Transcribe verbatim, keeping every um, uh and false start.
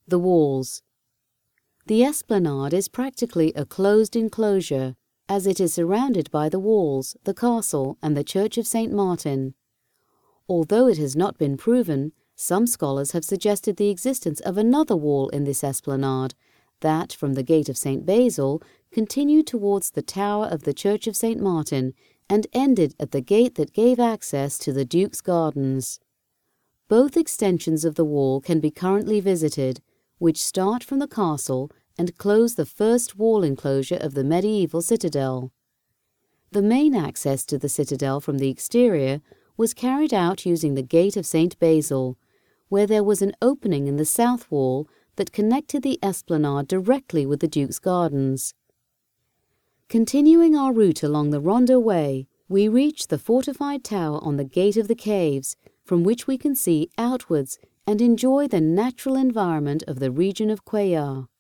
The walls. The esplanade is practically a closed enclosure, as it is surrounded by the walls, the castle, and the Church of Saint Martin. Although it has not been proven, some scholars have suggested the existence of another wall in this esplanade, that, from the gate of Saint Basil, continued towards the tower of the Church of Saint Martin, and ended at the gate that gave access to the Duke's gardens. Both extensions of the wall can be currently visited, which start from the castle and close the first wall enclosure of the medieval citadel. The main access to the citadel from the exterior was carried out using the gate of Saint Basil, where there was an opening in the south wall that connected the esplanade directly with the Duke's gardens. Continuing our route along the Ronda Way, we reach the fortified tower on the Gate of the Caves, from which we can see outwards and enjoy the natural environment of the region of Cuellar.